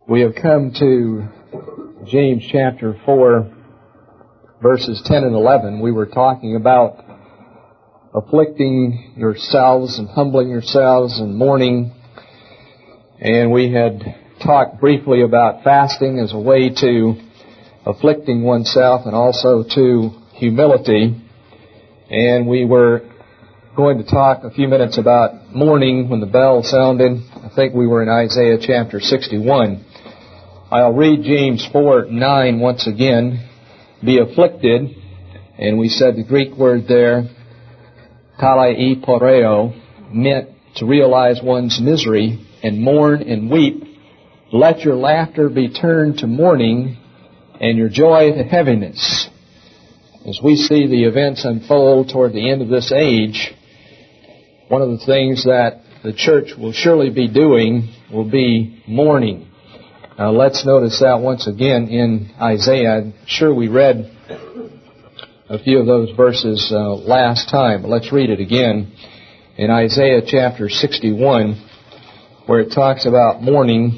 We have come to James chapter 4, verses 10 and 11. We were talking about afflicting yourselves and humbling yourselves and mourning. And we had talked briefly about fasting as a way to afflicting oneself and also to humility. And we were going to talk a few minutes about mourning when the bell sounded. I think we were in Isaiah chapter 61. I'll read James 4:9 once again. Be afflicted, and we said the Greek word there, kalai poreo, meant to realize one's misery and mourn and weep. Let your laughter be turned to mourning and your joy to heaviness. As we see the events unfold toward the end of this age, one of the things that the church will surely be doing will be mourning. Now let's notice that once again in Isaiah. I'm sure we read a few of those verses last time, but let's read it again. In Isaiah chapter 61, where it talks about mourning,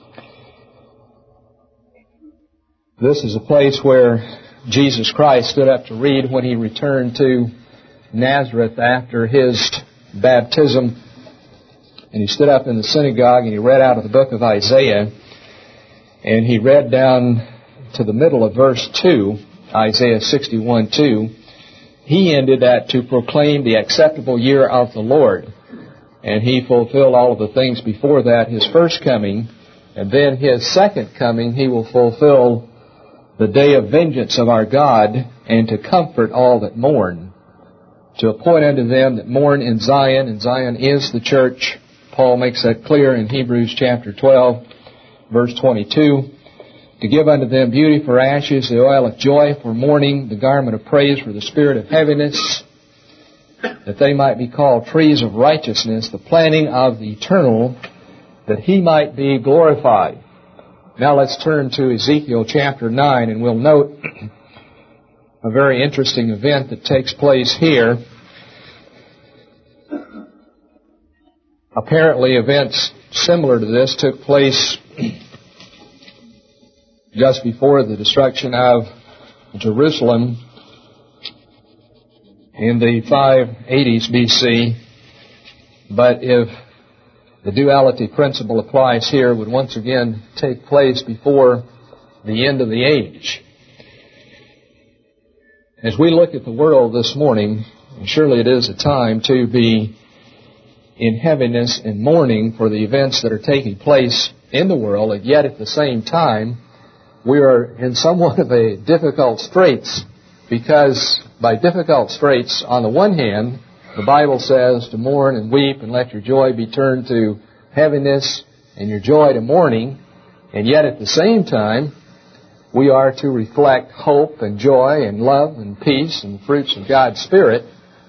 this is a place where Jesus Christ stood up to read when He returned to Nazareth after His baptism. And He stood up in the synagogue and He read out of the book of Isaiah. And He read down to the middle of verse 2, Isaiah 61:2. He ended at to proclaim the acceptable year of the Lord. And He fulfilled all of the things before that, His first coming. And then His second coming, He will fulfill the day of vengeance of our God, and to comfort all that mourn, to appoint unto them that mourn in Zion, and Zion is the church. Paul makes that clear in Hebrews chapter 12, verse 22. To give unto them beauty for ashes, the oil of joy for mourning, the garment of praise for the spirit of heaviness, that they might be called trees of righteousness, the planting of the eternal, that He might be glorified. Now let's turn to Ezekiel chapter 9, and we'll note a very interesting event that takes place here. Apparently, events similar to this took place just before the destruction of Jerusalem in the 580s BC. But if the duality principle applies here, would once again take place before the end of the age. As we look at the world this morning, surely it is a time to be in heaviness and mourning for the events that are taking place in the world, and yet at the same time, we are in somewhat of a difficult straits, because by difficult straits, on the one hand, the Bible says to mourn and weep and let your joy be turned to heaviness and your joy to mourning. And yet at the same time, we are to reflect hope and joy and love and peace and the fruits of God's Spirit.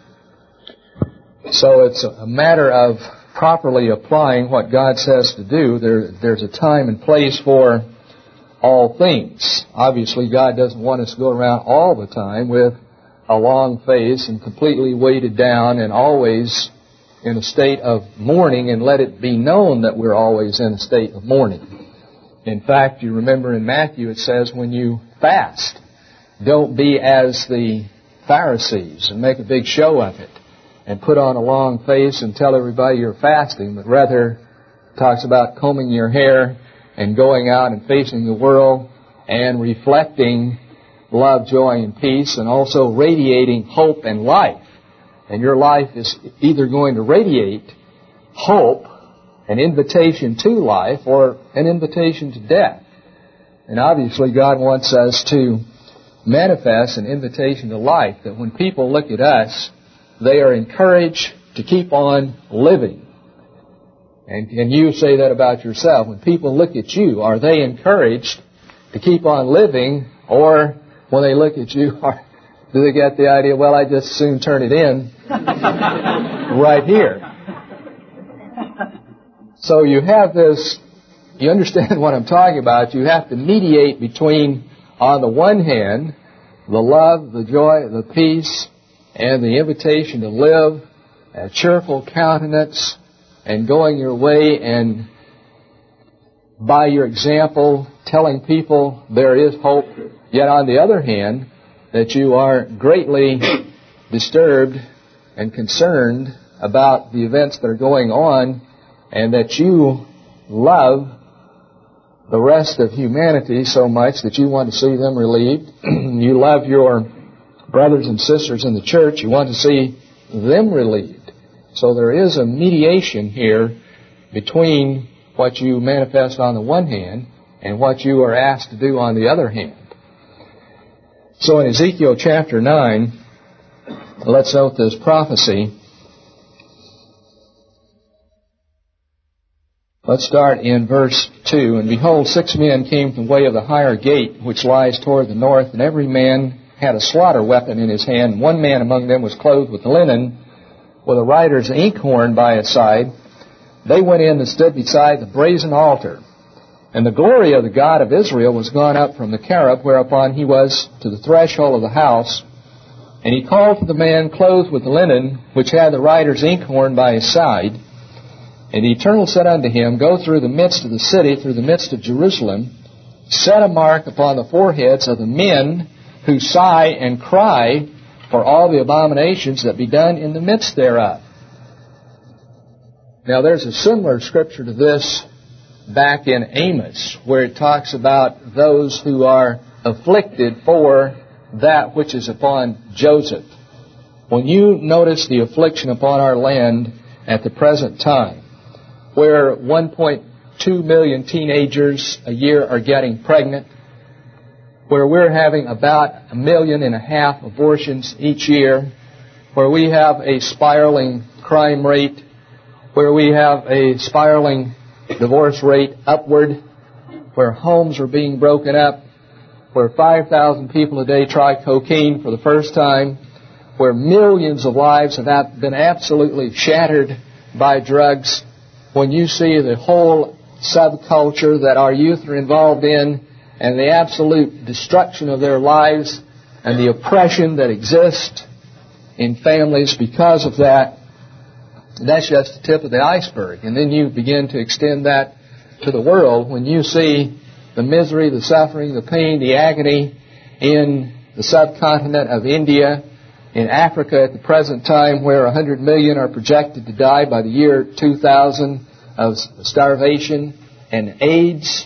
So it's a matter of properly applying what God says to do. There's a time and place for all things. Obviously, God doesn't want us to go around all the time with a long face and completely weighted down and always in a state of mourning, and let it be known that we're always in a state of mourning. In fact, you remember in Matthew it says when you fast, don't be as the Pharisees and make a big show of it and put on a long face and tell everybody you're fasting, but rather talks about combing your hair and going out and facing the world and reflecting love, joy, and peace, and also radiating hope and life. And your life is either going to radiate hope, an invitation to life, or an invitation to death. And obviously God wants us to manifest an invitation to life, that when people look at us, they are encouraged to keep on living. And you say that about yourself. When people look at you, are they encouraged to keep on living, or when they look at you, do they get the idea, well, I just soon turn it in right here? So you have this, you understand what I'm talking about. You have to mediate between, on the one hand, the love, the joy, the peace, and the invitation to live a cheerful countenance and going your way and by your example, telling people there is hope, yet on the other hand, that you are greatly disturbed and concerned about the events that are going on, and that you love the rest of humanity so much that you want to see them relieved. You love your brothers and sisters in the church. You want to see them relieved. So there is a mediation here between what you manifest on the one hand and what you are asked to do on the other hand. So in Ezekiel chapter 9, let's note this prophecy. Let's start in verse 2. And behold, 6 men came from the way of the higher gate, which lies toward the north, and every man had a slaughter weapon in his hand. And one man among them was clothed with linen, with a writer's inkhorn by his side. They went in and stood beside the brazen altar. And the glory of the God of Israel was gone up from the cherub, whereupon he was to the threshold of the house. And he called to the man clothed with linen, which had the writer's inkhorn by his side. And the Eternal said unto him, Go through the midst of the city, through the midst of Jerusalem, set a mark upon the foreheads of the men who sigh and cry for all the abominations that be done in the midst thereof. Now there's a similar scripture to this back in Amos, where it talks about those who are afflicted for that which is upon Joseph. When you notice the affliction upon our land at the present time, where 1.2 million teenagers a year are getting pregnant, where we're having about 1.5 million abortions each year, where we have a spiraling crime rate, where we have a spiraling divorce rate upward, where homes are being broken up, where 5,000 people a day try cocaine for the first time, where millions of lives have been absolutely shattered by drugs. When you see the whole subculture that our youth are involved in, and the absolute destruction of their lives, and the oppression that exists in families because of that, that's just the tip of the iceberg. And then you begin to extend that to the world when you see the misery, the suffering, the pain, the agony in the subcontinent of India, in Africa at the present time, where 100 million are projected to die by the year 2000 of starvation and AIDS.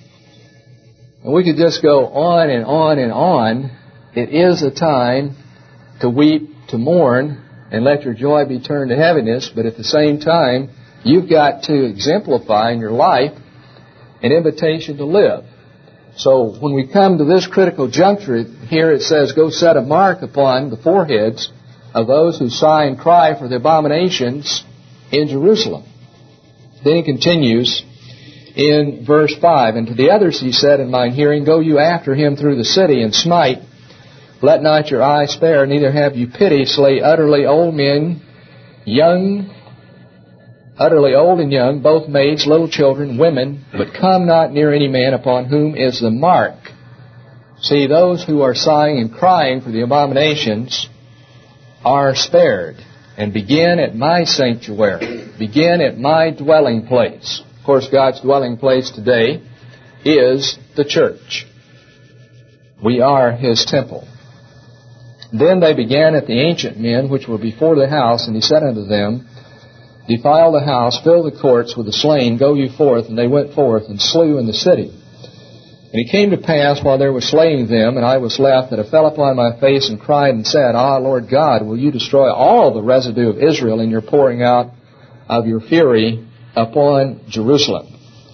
And we could just go on and on and on. It is a time to weep, to mourn, and let your joy be turned to heaviness, but at the same time, you've got to exemplify in your life an invitation to live. So when we come to this critical juncture, here it says, Go set a mark upon the foreheads of those who sigh and cry for the abominations in Jerusalem. Then he continues in verse 5, And to the others he said in mine hearing, Go you after him through the city, and smite. Let not your eye spare, neither have you pity. Slay utterly old men, young, utterly old and young, both maids, little children, women, but come not near any man upon whom is the mark. See, those who are sighing and crying for the abominations are spared. And begin at my sanctuary. Begin at my dwelling place. Of course, God's dwelling place today is the church. We are His temple. Then they began at the ancient men which were before the house, and he said unto them, Defile the house, fill the courts with the slain, go you forth. And they went forth and slew in the city. And it came to pass, while they were slaying them, and I was left, that I fell upon my face and cried and said, Ah, Lord God, will you destroy all the residue of Israel in your pouring out of your fury upon Jerusalem?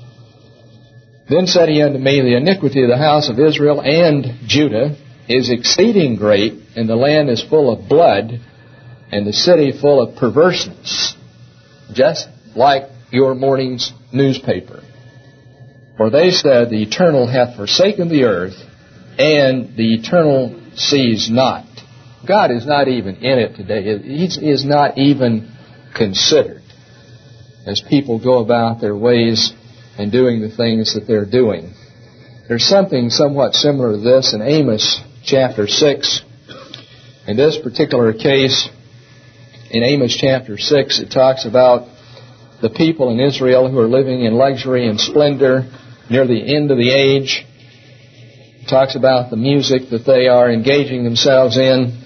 Then said he unto me, The iniquity of the house of Israel and Judah is exceeding great, and the land is full of blood, and the city full of perverseness, just like your morning's newspaper. For they said, The Eternal hath forsaken the earth, and the Eternal sees not. God is not even in it today. He is not even considered as people go about their ways and doing the things that they're doing. There's something somewhat similar to this in Amos chapter 6. In this particular case, in Amos chapter 6, it talks about the people in Israel who are living in luxury and splendor, near the end of the age. It talks about the music that they are engaging themselves in.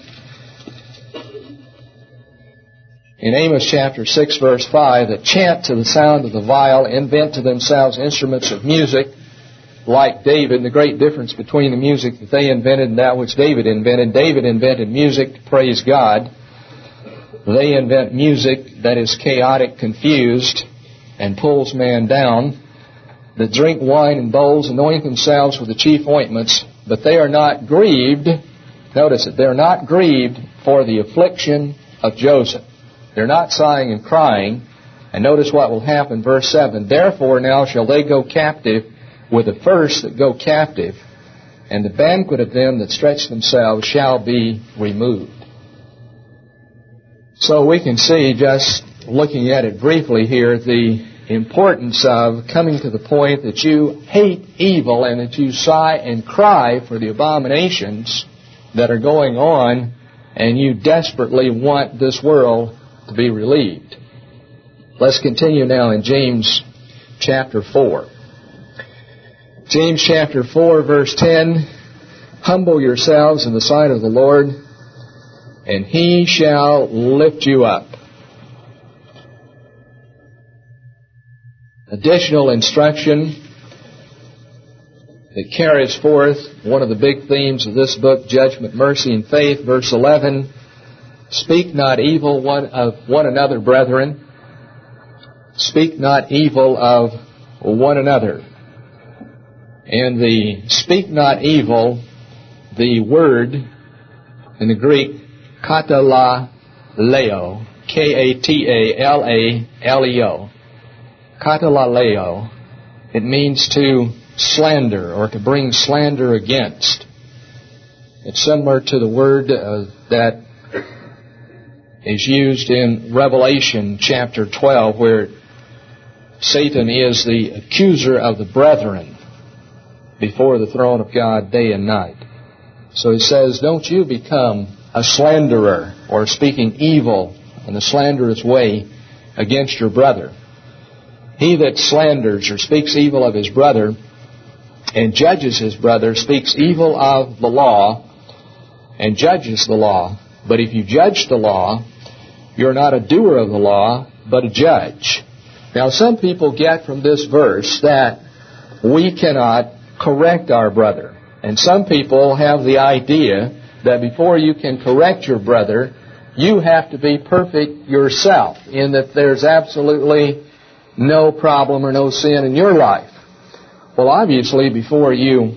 In Amos chapter 6, verse 5, that chant to the sound of the viol, invent to themselves instruments of music, like David. And the great difference between the music that they invented and that which David invented. David invented music to praise God. They invent music that is chaotic, confused, and pulls man down. That drink wine in bowls, anoint themselves with the chief ointments, but they are not grieved. Notice it, they're not grieved for the affliction of Joseph. They're not sighing and crying. And notice what will happen, verse 7. Therefore now shall they go captive with the first that go captive, and the banquet of them that stretch themselves shall be removed. So we can see, just looking at it briefly here, the importance of coming to the point that you hate evil and that you sigh and cry for the abominations that are going on, and you desperately want this world to be relieved. Let's continue now in James chapter 4. James chapter 4, verse 10, humble yourselves in the sight of the Lord, and He shall lift you up. Additional instruction that carries forth one of the big themes of this book, Judgment, Mercy, and Faith, verse 11, speak not evil of one another, brethren. Speak not evil of one another. And the speak not evil, the word in the Greek, katalaleo, K-A-T-A-L-A-L-E-O. Katalaleo, it means to slander or to bring slander against. It's similar to the word that is used in Revelation chapter 12, where Satan is the accuser of the brethren before the throne of God day and night. So he says, don't you become a slanderer or speaking evil in a slanderous way against your brother. He that slanders or speaks evil of his brother and judges his brother speaks evil of the law and judges the law. But if you judge the law, you're not a doer of the law, but a judge. Now, some people get from this verse that we cannot correct our brother. And some people have the idea that before you can correct your brother, you have to be perfect yourself, in that there's absolutely no problem or no sin in your life. Well, obviously, before you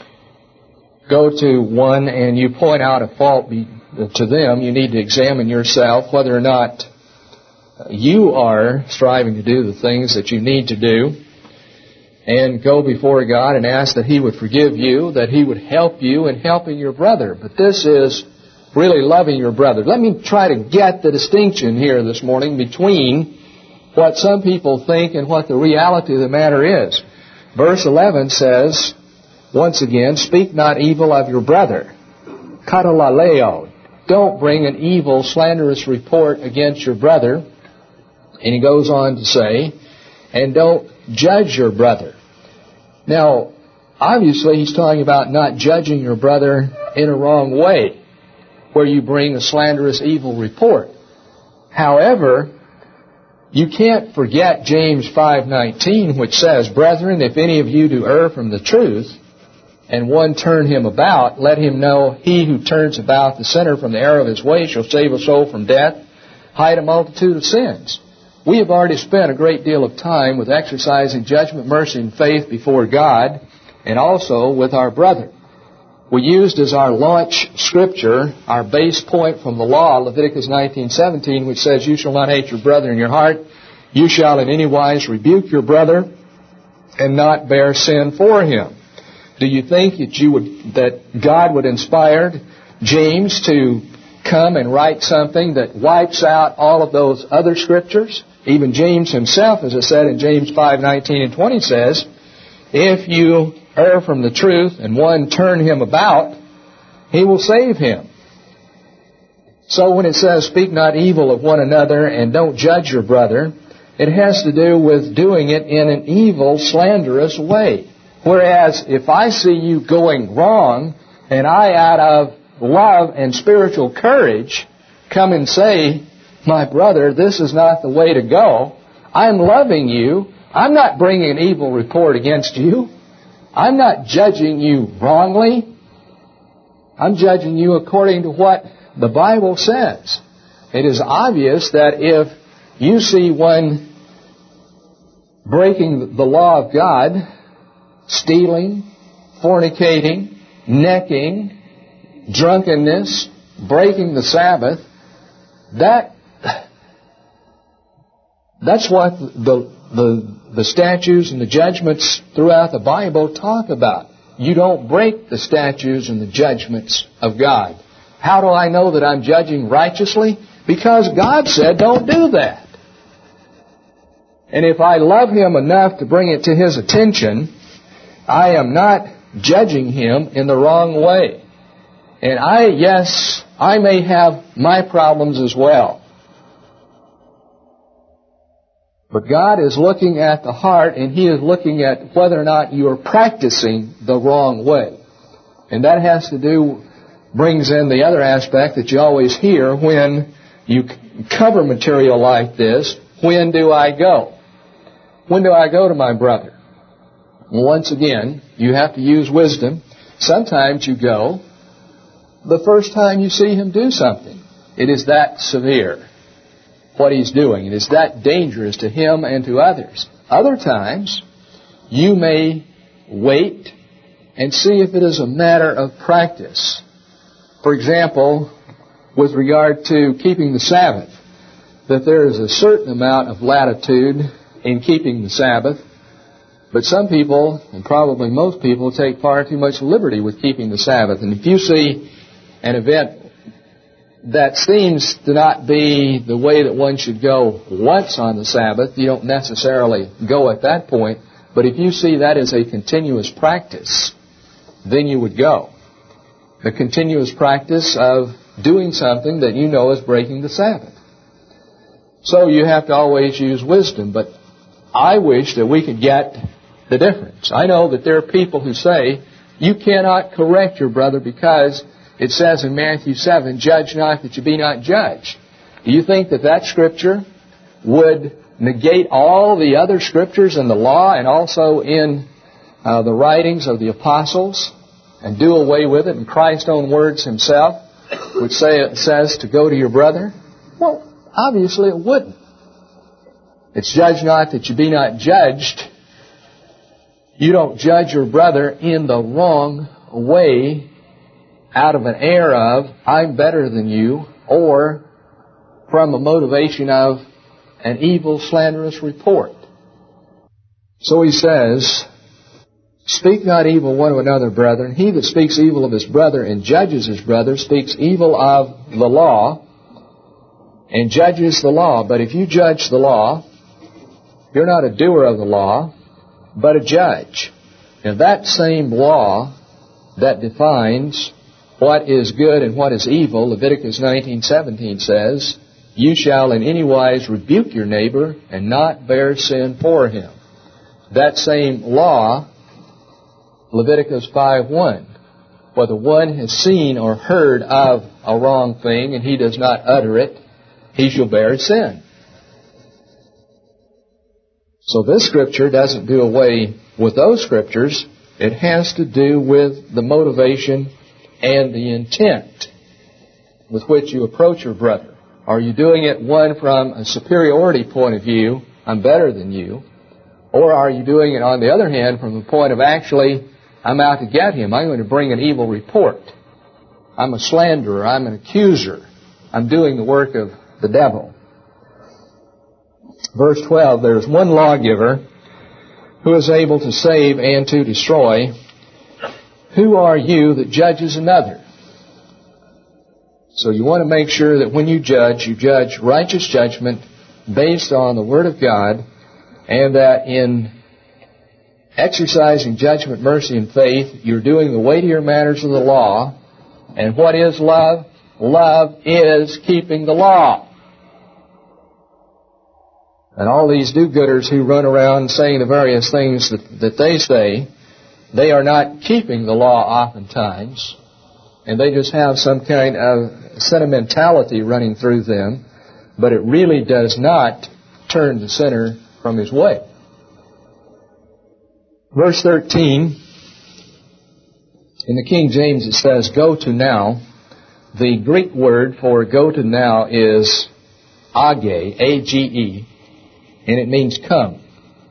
go to one and you point out a fault to them, you need to examine yourself whether or not you are striving to do the things that you need to do, and go before God and ask that He would forgive you, that He would help you in helping your brother. But this is really loving your brother. Let me try to get the distinction here this morning between what some people think and what the reality of the matter is. Verse 11 says, once again, speak not evil of your brother. Katalaleo. Don't bring an evil, slanderous report against your brother. And he goes on to say, and don't judge your brother. Now, obviously, he's talking about not judging your brother in a wrong way, where you bring a slanderous, evil report. However, you can't forget James 5:19, which says, brethren, if any of you do err from the truth, and one turn him about, let him know he who turns about the sinner from the error of his way shall save a soul from death, hide a multitude of sins. We have already spent a great deal of time with exercising judgment, mercy, and faith before God, and also with our brother. We used as our launch scripture, our base point from the law, Leviticus 19:17, which says, you shall not hate your brother in your heart. You shall in any wise rebuke your brother and not bear sin for him. Do you think that God would inspire James to come and write something that wipes out all of those other scriptures? Even James himself, as I said in James 5:19 and 20, says, if you err from the truth and one turn him about, He will save him. So when it says, speak not evil of one another and don't judge your brother, it has to do with doing it in an evil, slanderous way. Whereas if I see you going wrong, and I, out of love and spiritual courage, come and say, my brother, this is not the way to go. I'm loving you. I'm not bringing an evil report against you. I'm not judging you wrongly. I'm judging you according to what the Bible says. It is obvious that if you see one breaking the law of God, stealing, fornicating, necking, drunkenness, breaking the Sabbath, that's what the statutes and the judgments throughout the Bible talk about. You don't break the statutes and the judgments of God. How do I know that I'm judging righteously? Because God said don't do that. And if I love Him enough to bring it to His attention, I am not judging Him in the wrong way. And I may have my problems as well. But God is looking at the heart, and He is looking at whether or not you are practicing the wrong way. And that brings in the other aspect that you always hear when you cover material like this. When do I go? When do I go to my brother? Well, once again, you have to use wisdom. Sometimes you go the first time you see him do something. It is that severe, what he's doing. It is that dangerous to him and to others. Other times, you may wait and see if it is a matter of practice. For example, with regard to keeping the Sabbath, that there is a certain amount of latitude in keeping the Sabbath, but some people, and probably most people, take far too much liberty with keeping the Sabbath. And if you see an event that seems to not be the way that one should go once on the Sabbath, you don't necessarily go at that point. But if you see that as a continuous practice, then you would go. The continuous practice of doing something that you know is breaking the Sabbath. So you have to always use wisdom. But I wish that we could get the difference. I know that there are people who say, you cannot correct your brother because it says in Matthew 7, judge not that you be not judged. Do you think that scripture would negate all the other scriptures in the law and also in the writings of the apostles and do away with it in Christ's own words Himself, which says to go to your brother? Well, obviously it wouldn't. It's judge not that you be not judged. You don't judge your brother in the wrong way out of an air of, I'm better than you, or from a motivation of an evil, slanderous report. So he says, speak not evil one of another, brethren. He that speaks evil of his brother and judges his brother speaks evil of the law and judges the law. But if you judge the law, you're not a doer of the law, but a judge. And that same law that defines what is good and what is evil, Leviticus 19:17 says, you shall in any wise rebuke your neighbor and not bear sin for him. That same law, Leviticus 5:1, whether one has seen or heard of a wrong thing and he does not utter it, he shall bear sin. So this scripture doesn't do away with those scriptures. It has to do with the motivation and the intent with which you approach your brother. Are you doing it, one, from a superiority point of view, I'm better than you, or are you doing it, on the other hand, from the point of actually, I'm out to get him, I'm going to bring an evil report, I'm a slanderer, I'm an accuser, I'm doing the work of the devil. Verse 12, there is one lawgiver who is able to save and to destroy. Who are you that judges another? So you want to make sure that when you judge righteous judgment based on the Word of God, and that in exercising judgment, mercy, and faith, you're doing the weightier matters of the law. And what is love? Love is keeping the law. And all these do-gooders who run around saying the various things that they say, They are not keeping the law oftentimes, and they just have some kind of sentimentality running through them, but it really does not turn the sinner from his way. Verse 13, in the King James it says, go to now. The Greek word for go to now is age, A-G-E, and it means come.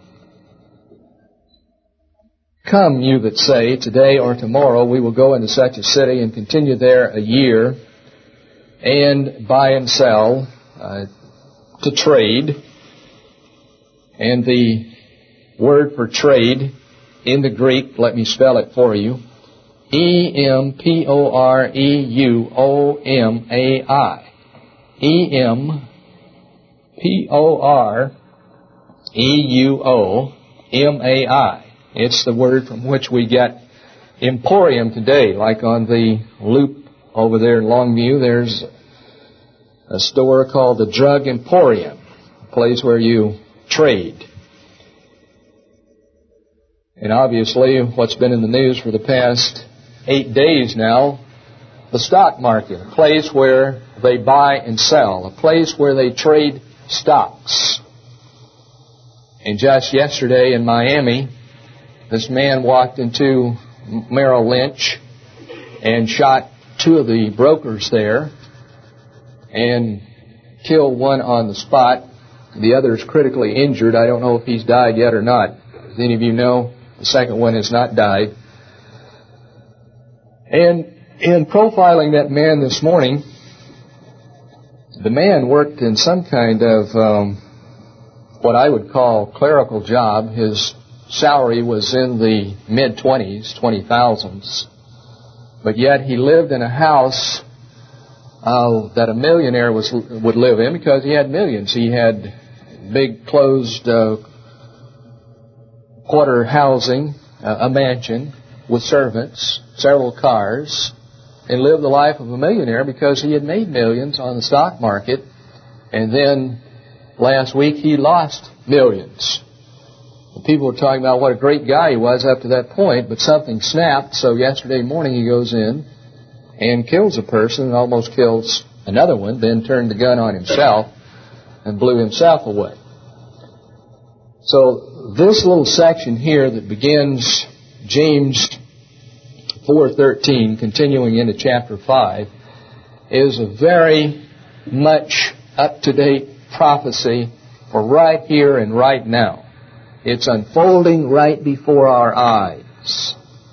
Come, you that say, today or tomorrow we will go into such a city and continue there a year and buy and sell, to trade. And the word for trade in the Greek, let me spell it for you, E-M-P-O-R-E-U-O-M-A-I. E-M-P-O-R-E-U-O-M-A-I. It's the word from which we get emporium today. Like on the loop over there in Longview, there's a store called the Drug Emporium, a place where you trade. And obviously, what's been in the news for the past 8 days now, the stock market, a place where they buy and sell, a place where they trade stocks. And just yesterday in Miami, this man walked into Merrill Lynch and shot 2 of the brokers there and killed one on the spot. The other is critically injured. I don't know if he's died yet or not. As any of you know, the second one has not died. And in profiling that man this morning, the man worked in some kind of what I would call clerical job. His salary was in the mid-20s, 20,000s. But yet he lived in a house that a millionaire would live in because he had millions. He had big closed quarter housing, a mansion with servants, several cars, and lived the life of a millionaire because he had made millions on the stock market. And then last week he lost millions. People were talking about what a great guy he was up to that point, but something snapped, so yesterday morning he goes in and kills a person and almost kills another one, then turned the gun on himself and blew himself away. So this little section here that begins James 4:13, continuing into chapter 5, is a very much up-to-date prophecy for right here and right now. It's unfolding right before our eyes.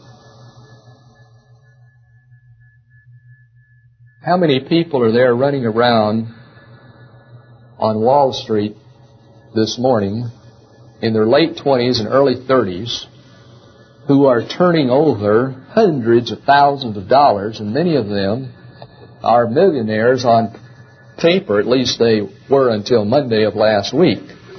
How many people are there running around on Wall Street this morning in their late 20s and early 30s who are turning over hundreds of thousands of dollars, and many of them are millionaires on paper, at least they were until Monday of last week.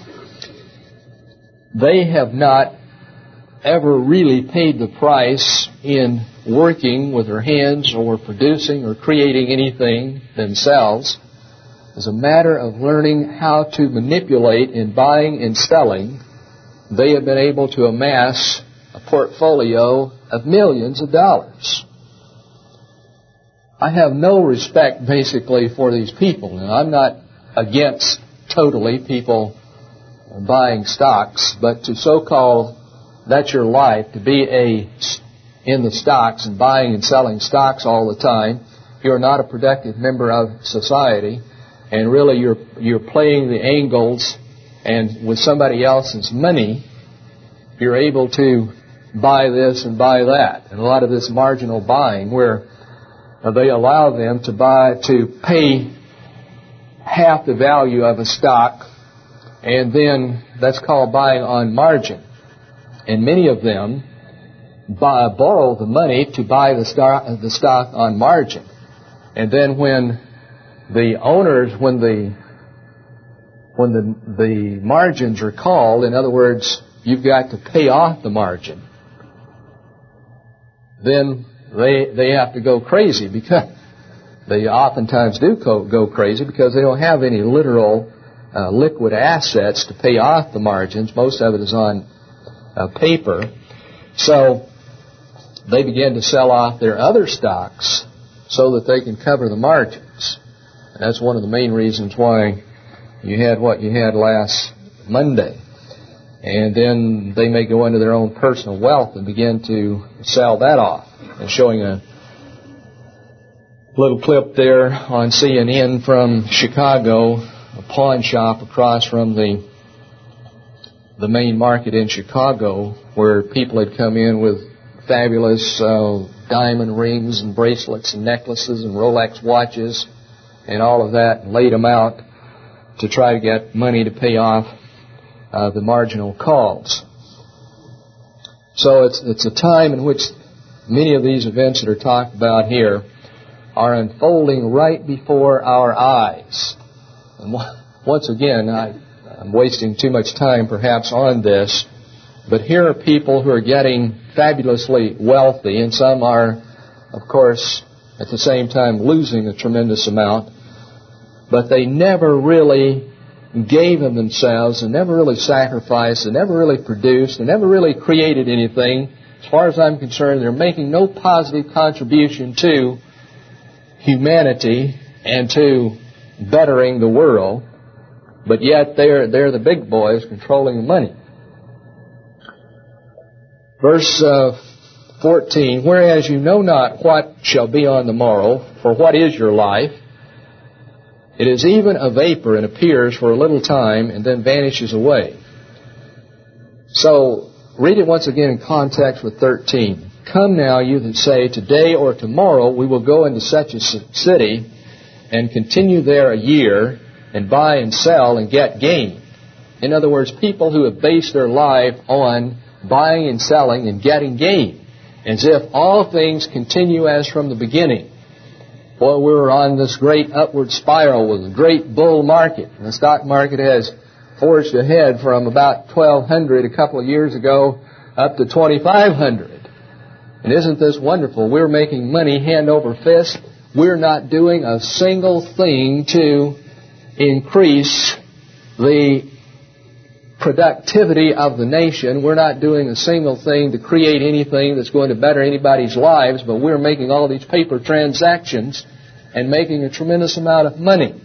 They have not ever really paid the price in working with their hands or producing or creating anything themselves. As a matter of learning how to manipulate in buying and selling, they have been able to amass a portfolio of millions of dollars. I have no respect, basically, for these people. Now, I'm not against totally people buying stocks, but to so-called, that's your life, to be in the stocks and buying and selling stocks all the time, you're not a productive member of society, and really you're playing the angles, and with somebody else's money, you're able to buy this and buy that. And a lot of this marginal buying where they allow them to pay half the value of a stock, and then that's called buying on margin. And many of them borrow the money to buy the stock on margin. And then when the owners, when the margins are called, in other words, you've got to pay off the margin, then they have to go crazy, because they oftentimes do go crazy because they don't have any literal liquid assets to pay off the margins. Most of it is on paper. So they begin to sell off their other stocks so that they can cover the margins. And that's one of the main reasons why you had what you had last Monday. And then they may go into their own personal wealth and begin to sell that off. And showing a little clip there on CNN from Chicago, a pawn shop across from the main market in Chicago, where people had come in with fabulous diamond rings and bracelets and necklaces and Rolex watches and all of that, and laid them out to try to get money to pay off the marginal calls. So it's a time in which many of these events that are talked about here are unfolding right before our eyes. And once again, I'm wasting too much time perhaps on this, but here are people who are getting fabulously wealthy, and some are, of course, at the same time losing a tremendous amount, but they never really gave of themselves, and never really sacrificed, and never really produced, and never really created anything. As far as I'm concerned, they're making no positive contribution to humanity and to bettering the world, but yet they're the big boys controlling the money. Verse 14, whereas you know not what shall be on the morrow, for what is your life? It is even a vapor and appears for a little time and then vanishes away. So, read it once again in context with 13. Come now, you that say, today or tomorrow we will go into such a city and continue there a year and buy and sell and get gain. In other words, people who have based their life on buying and selling and getting gain, as if all things continue as from the beginning. Well, we were on this great upward spiral with a great bull market. And the stock market has forged ahead from about 1,200 a couple of years ago up to 2,500. And isn't this wonderful? We're making money hand over fist. We're not doing a single thing to increase the productivity of the nation. We're not doing a single thing to create anything that's going to better anybody's lives, but we're making all these paper transactions and making a tremendous amount of money.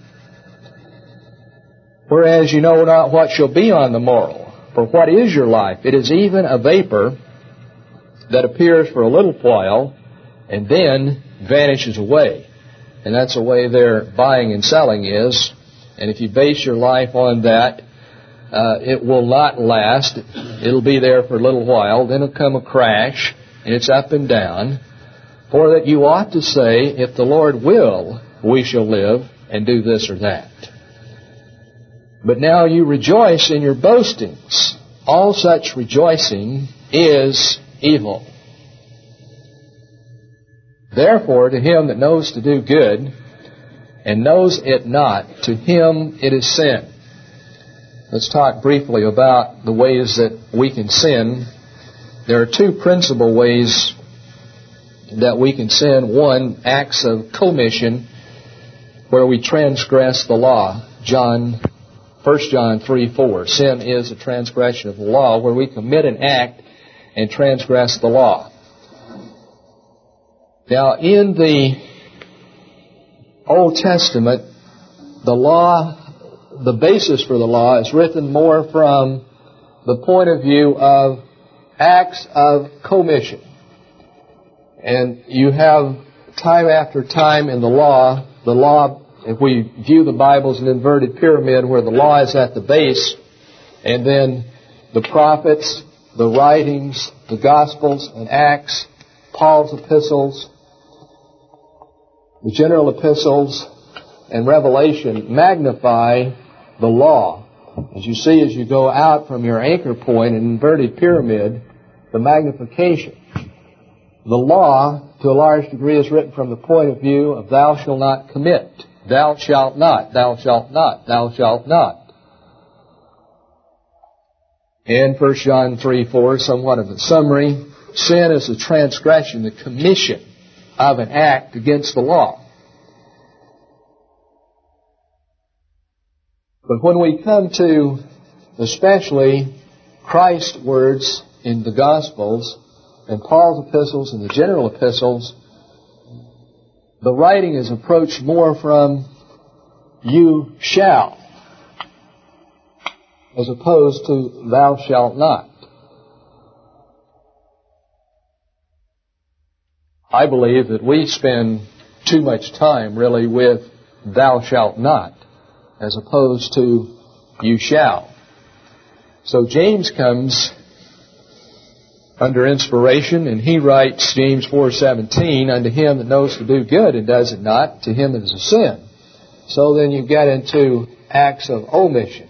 Whereas you know not what shall be on the morrow, for what is your life? It is even a vapor that appears for a little while and then vanishes away. And that's the way their buying and selling is. And if you base your life on that, it will not last. It'll be there for a little while. Then it'll come a crash, and it's up and down. For that you ought to say, if the Lord will, we shall live and do this or that. But now you rejoice in your boastings. All such rejoicing is evil. Therefore, to him that knows to do good and knows it not, to him it is sin. Let's talk briefly about the ways that we can sin. There are two principal ways that we can sin. One, acts of commission, where we transgress the law. 1 John 3:4. Sin is a transgression of the law, where we commit an act and transgress the law. Now, in the Old Testament, the law, the basis for the law is written more from the point of view of acts of commission. And you have time after time in the law, if we view the Bible as an inverted pyramid where the law is at the base, and then the prophets, the writings, the Gospels and Acts, Paul's epistles, the general epistles, and Revelation magnify the law. As you see, as you go out from your anchor point, an inverted pyramid, the magnification. The law, to a large degree, is written from the point of view of thou shalt not commit. Thou shalt not, thou shalt not, thou shalt not. In 1 John 3:4, somewhat of a summary, sin is the transgression, the commission of an act against the law. But when we come to, especially, Christ's words in the Gospels, and Paul's epistles and the general epistles, the writing is approached more from you shall, as opposed to thou shalt not. I believe that we spend too much time really with thou shalt not, as opposed to you shall. So James comes under inspiration, and he writes, James 4:17, unto him that knows to do good and does it not, to him it is a sin. So then you get into acts of omission.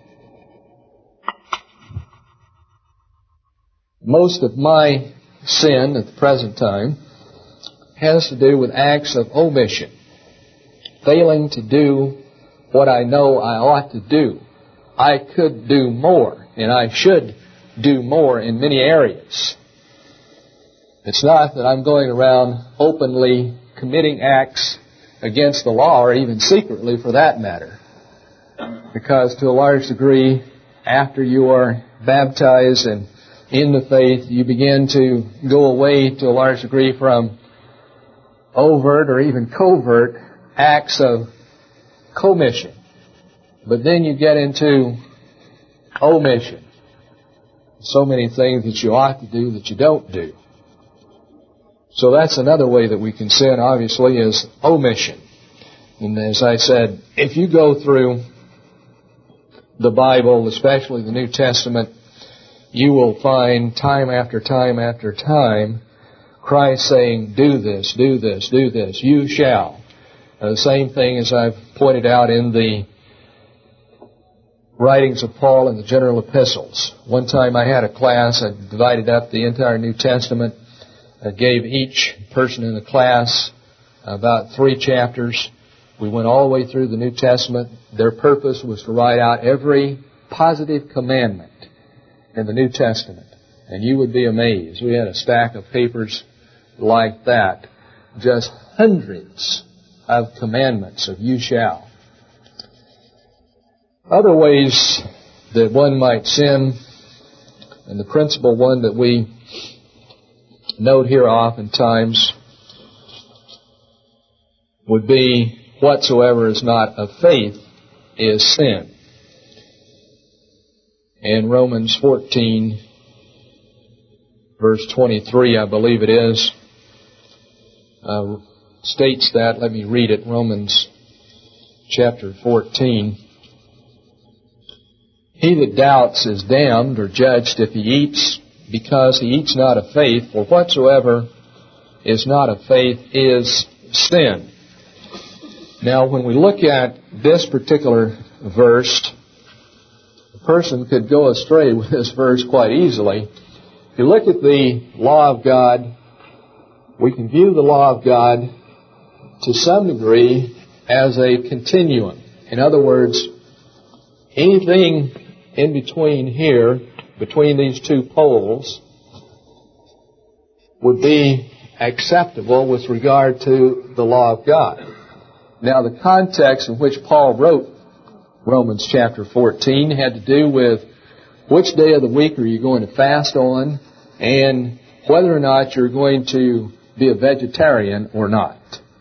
Most of my sin at the present time has to do with acts of omission. Failing to do what I know I ought to do. I could do more, and I should do more in many areas. It's not that I'm going around openly committing acts against the law, or even secretly for that matter. Because to a large degree, after you are baptized and in the faith, you begin to go away to a large degree from overt or even covert acts of commission. But then you get into omission. So many things that you ought to do that you don't do. So that's another way that we can sin, obviously, is omission. And as I said, if you go through the Bible, especially the New Testament, you will find time after time after time Christ saying, do this, do this, do this, you shall. The same thing as I've pointed out in the writings of Paul in the general epistles. One time I had a class, I divided up the entire New Testament. I gave each person in the class about 3 chapters. We went all the way through the New Testament. Their purpose was to write out every positive commandment in the New Testament. And you would be amazed. We had a stack of papers like that. Just hundreds of commandments of you shall. Other ways that one might sin, and the principal one that we note here oftentimes would be whatsoever is not of faith is sin. In Romans 14, verse 23, I believe it is, states that. Let me read it. Romans chapter 14. He that doubts is damned or judged if he eats, because he eats not of faith, for whatsoever is not of faith is sin. Now, when we look at this particular verse, a person could go astray with this verse quite easily. If you look at the law of God, we can view the law of God to some degree as a continuum. In other words, anything in between here, between these two poles, would be acceptable with regard to the law of God. Now, the context in which Paul wrote Romans chapter 14 had to do with which day of the week are you going to fast on, and whether or not you're going to be a vegetarian or not.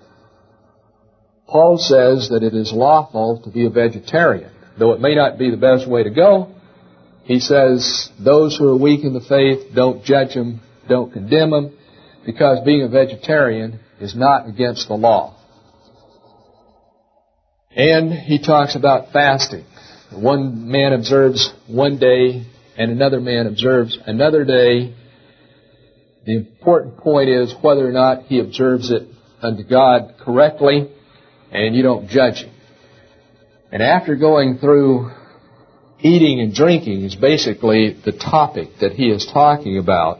Paul says that it is lawful to be a vegetarian. Though it may not be the best way to go, he says those who are weak in the faith, don't judge them, don't condemn them, because being a vegetarian is not against the law. And he talks about fasting. One man observes one day and another man observes another day. The important point is whether or not he observes it unto God correctly, and you don't judge him. And after going through eating and drinking is basically the topic that he is talking about,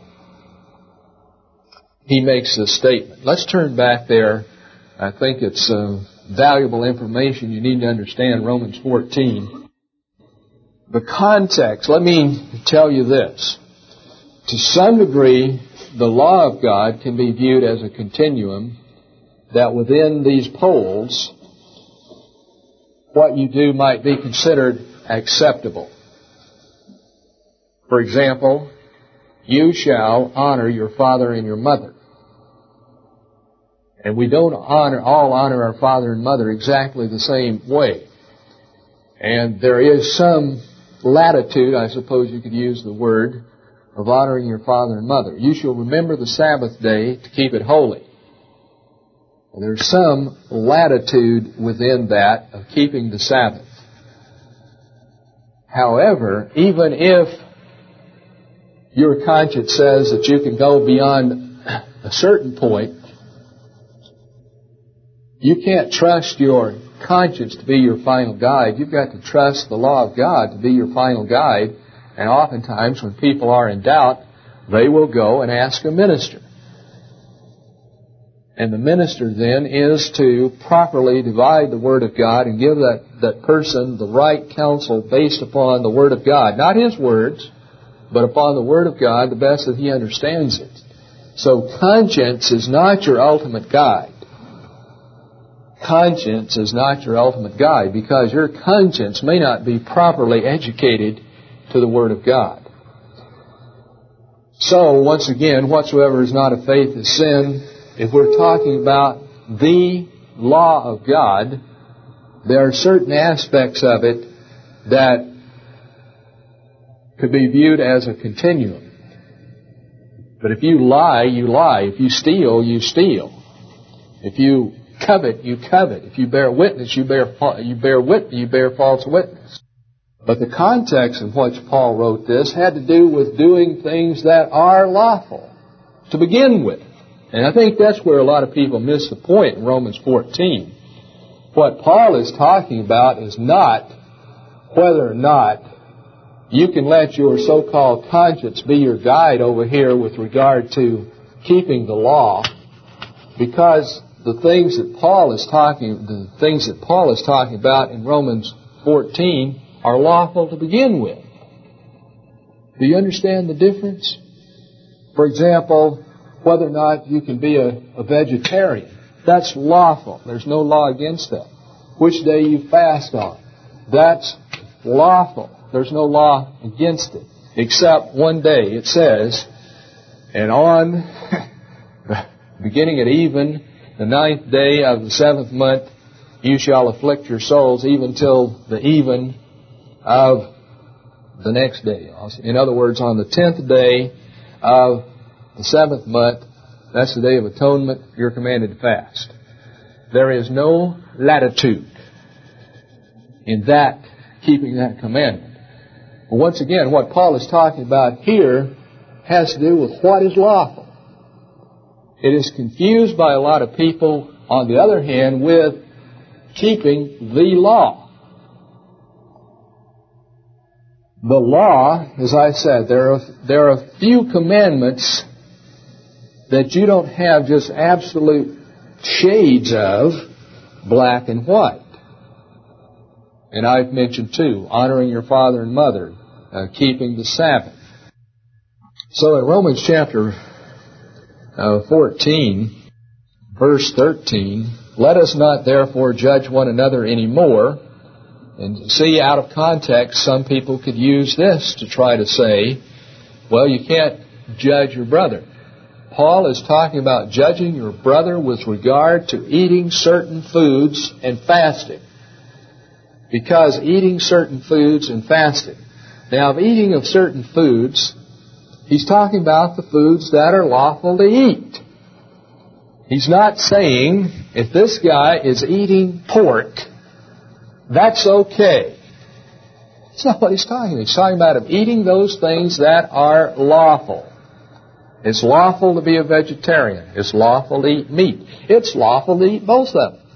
he makes this statement. Let's turn back there. I think it's valuable information you need to understand Romans 14. The context, let me tell you this. To some degree, the law of God can be viewed as a continuum, that within these poles, what you do might be considered acceptable. For example, you shall honor your father and your mother. And we don't all honor our father and mother exactly the same way. And there is some latitude, I suppose you could use the word, of honoring your father and mother. You shall remember the Sabbath day to keep it holy. And there's some latitude within that of keeping the Sabbath. However, even if your conscience says that you can go beyond a certain point, you can't trust your conscience to be your final guide. You've got to trust the law of God to be your final guide. And oftentimes when people are in doubt, they will go and ask a minister. And the minister then is to properly divide the Word of God and give that person the right counsel based upon the Word of God. Not his words, but upon the Word of God, the best that he understands it. So conscience is not your ultimate guide. Conscience is not your ultimate guide, because your conscience may not be properly educated to the Word of God. So, once again, whatsoever is not of faith is sin. If we're talking about the law of God, there are certain aspects of it that could be viewed as a continuum. But if you lie, you lie. If you steal, you steal. If you covet, you covet. If you bear witness, you bear false witness. But the context in which Paul wrote this had to do with doing things that are lawful to begin with. And I think that's where a lot of people miss the point in Romans 14. What Paul is talking about is not whether or not you can let your so-called conscience be your guide over here with regard to keeping the law, because the things that Paul is talking about in Romans 14 are lawful to begin with. Do you understand the difference? For example, whether or not you can be a vegetarian, that's lawful. There's no law against that. Which day you fast on, that's lawful. There's no law against it. Except one day it says, and on beginning at even the 9th day of the 7th month, you shall afflict your souls even till the even of the next day. In other words, on the 10th day of the 7th month, that's the Day of Atonement, you're commanded to fast. There is no latitude in that, keeping that commandment. But once again, what Paul is talking about here has to do with what is lawful. It is confused by a lot of people, on the other hand, with keeping the law. The law, as I said, there are a few commandments that you don't have just absolute shades of black and white. And I've mentioned two, honoring your father and mother, keeping the Sabbath. So in Romans chapter 14, verse 13, let us not therefore judge one another anymore. And see, out of context, some people could use this to try to say, well, you can't judge your brother. Paul is talking about judging your brother with regard to eating certain foods and fasting. Because eating certain foods and fasting. Now, of eating of certain foods, he's talking about the foods that are lawful to eat. He's not saying, if this guy is eating pork, that's okay. That's not what he's talking about. He's talking about of eating those things that are lawful. It's lawful to be a vegetarian. It's lawful to eat meat. It's lawful to eat both of them.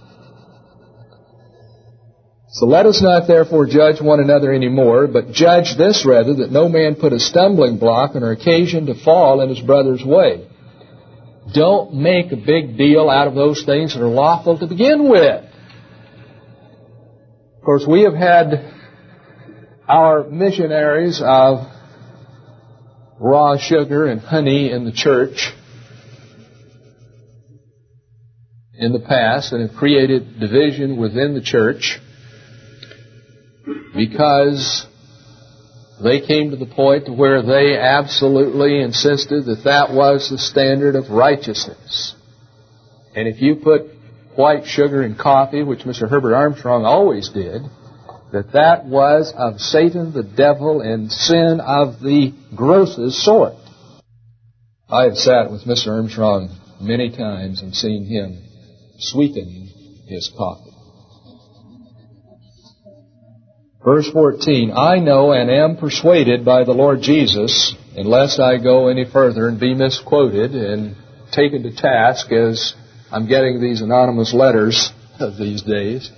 So let us not therefore judge one another anymore, but judge this rather, that no man put a stumbling block or occasion to fall in his brother's way. Don't make a big deal out of those things that are lawful to begin with. Of course, we have had our missionaries of raw sugar and honey in the church in the past, and have created division within the church because They came to the point to where they absolutely insisted that that was the standard of righteousness. And if you put white sugar in coffee, which Mr. Herbert Armstrong always did, that was of Satan, the devil, and sin of the grossest sort. I have sat with Mr. Armstrong many times and seen him sweeten his coffee. Verse 14, I know and am persuaded by the Lord Jesus, unless I go any further and be misquoted and taken to task as I'm getting these anonymous letters these days.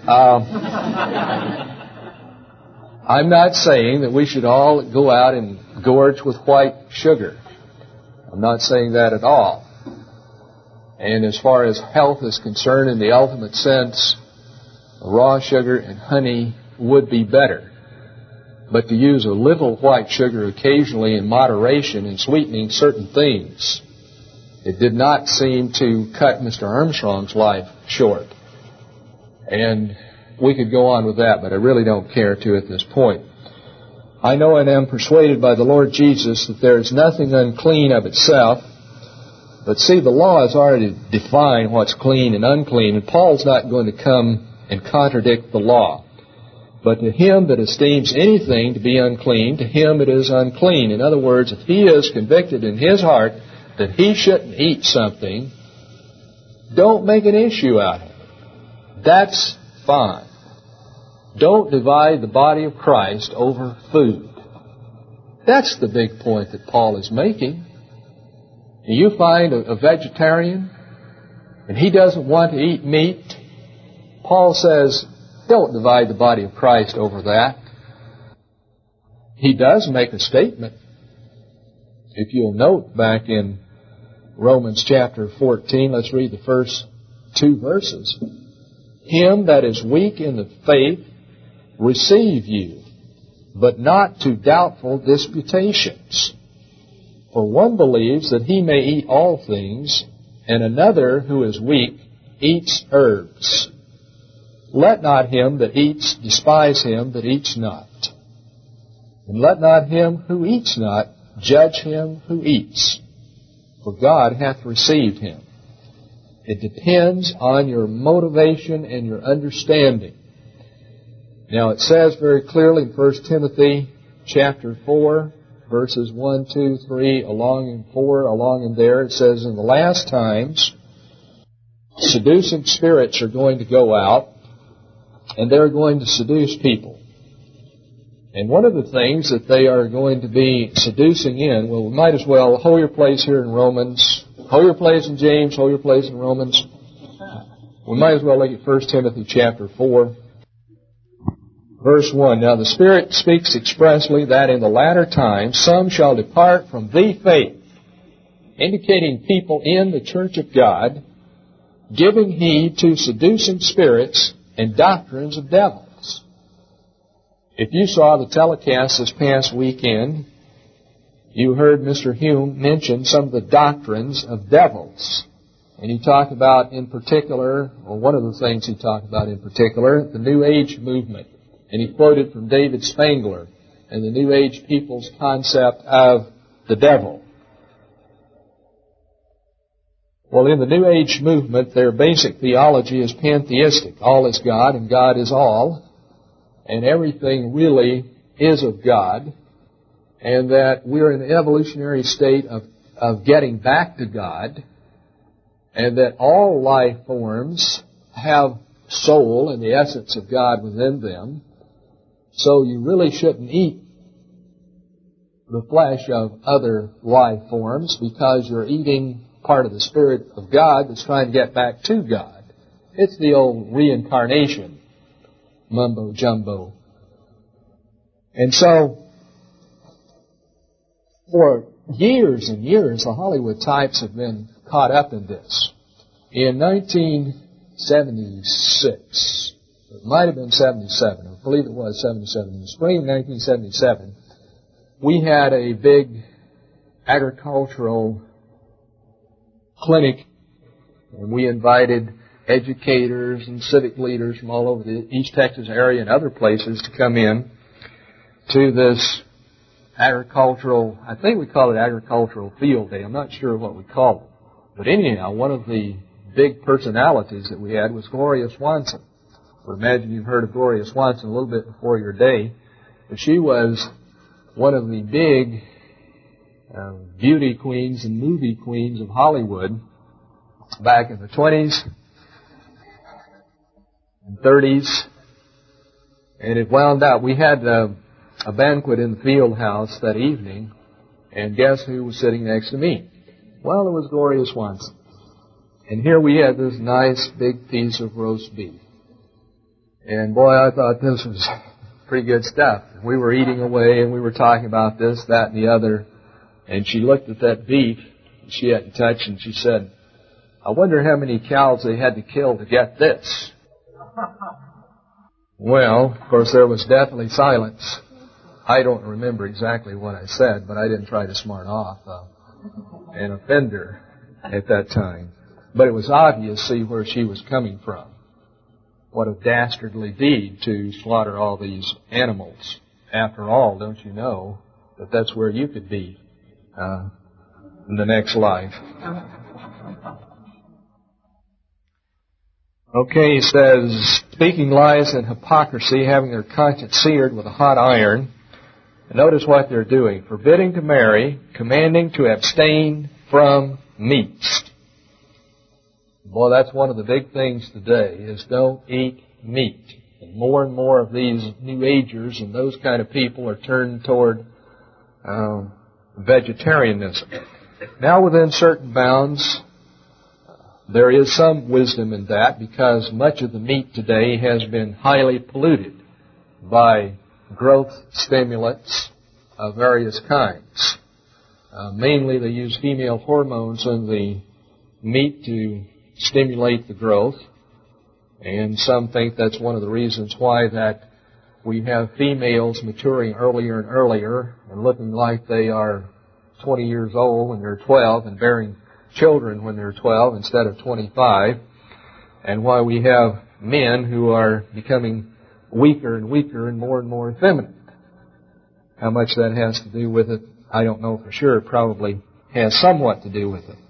I'm not saying that we should all go out and gorge with white sugar. I'm not saying that at all. And as far as health is concerned, in the ultimate sense, raw sugar and honey would be better. But to use a little white sugar occasionally in moderation in sweetening certain things, it did not seem to cut Mr. Armstrong's life short. And we could go on with that, but I really don't care to at this point. I know and am persuaded by the Lord Jesus that there is nothing unclean of itself. But see, the law has already defined what's clean and unclean, and Paul's not going to come and contradict the law. But to him that esteems anything to be unclean, to him it is unclean. In other words, if he is convicted in his heart that he shouldn't eat something, don't make an issue out of it. That's fine. Don't divide the body of Christ over food. That's the big point that Paul is making. You find a vegetarian, and he doesn't want to eat meat. Paul says, don't divide the body of Christ over that. He does make a statement. If you'll note back in Romans chapter 14, let's read the first 2 verses. Him that is weak in the faith receive you, but not to doubtful disputations. For one believes that he may eat all things, and another who is weak eats herbs. Let not him that eats despise him that eats not. And let not him who eats not judge him who eats, for God hath received him. It depends on your motivation and your understanding. Now it says very clearly in 1 Timothy chapter 4, verses 1, 2, 3, along in 4, along in there, it says, in the last times, seducing spirits are going to go out, and they're going to seduce people. And one of the things that they are going to be seducing in, well, we might as well hold your place here in Romans, hold your place in James, hold your place in Romans. We might as well look at 1 Timothy chapter 4. Verse 1, now the Spirit speaks expressly that in the latter times some shall depart from the faith, indicating people in the church of God, giving heed to seducing spirits and doctrines of devils. If you saw the telecast this past weekend, you heard Mr. Hume mention some of the doctrines of devils. And he talked about in particular, or one of the things he talked about in particular, the New Age movement. And he quoted from David Spangler and the New Age people's concept of the devil. Well, in the New Age movement, their basic theology is pantheistic. All is God and God is all. And everything really is of God. And that we're in an evolutionary state of getting back to God. And that all life forms have soul and the essence of God within them. So you really shouldn't eat the flesh of other life forms because you're eating part of the Spirit of God that's trying to get back to God. It's the old reincarnation mumbo-jumbo. And so, for years and years, the Hollywood types have been caught up in this. In 1976, it might have been 77, I believe it was 77, in the spring of 1977, we had a big agricultural clinic, and we invited educators and civic leaders from all over the East Texas area and other places to come in to this agricultural, I think we call it agricultural field day. I'm not sure what we call it. But anyhow, one of the big personalities that we had was Gloria Swanson. I would imagine you've heard of Gloria Swanson a little bit before your day. But she was one of the big beauty queens and movie queens of Hollywood back in the 20s and 30s. And it wound up, we had a banquet in the field house that evening, and guess who was sitting next to me? Well, it was Gloria Swanson. And here we had this nice big piece of roast beef. And boy, I thought this was pretty good stuff. We were eating away and we were talking about this, that, and the other. And she looked at that beef she hadn't touched and she said, I wonder how many cows they had to kill to get this. Well, of course, there was deathly silence. I don't remember exactly what I said, but I didn't try to smart off and offend her at that time. But it was obvious, see, where she was coming from. What a dastardly deed to slaughter all these animals. After all, don't you know that that's where you could be in the next life? Okay, he says, speaking lies and hypocrisy, having their conscience seared with a hot iron. And notice what they're doing. Forbidding to marry, commanding to abstain from meats. Boy, that's one of the big things today, is don't eat meat. And more of these New Agers and those kind of people are turned toward vegetarianism. Now, within certain bounds, there is some wisdom in that, because much of the meat today has been highly polluted by growth stimulants of various kinds. Mainly they use female hormones in the meat to stimulate the growth, and some think that's one of the reasons why that we have females maturing earlier and earlier and looking like they are 20 years old when they're 12 and bearing children when they're 12 instead of 25, and why we have men who are becoming weaker and weaker and more effeminate. How much that has to do with it, I don't know for sure. It probably has somewhat to do with it.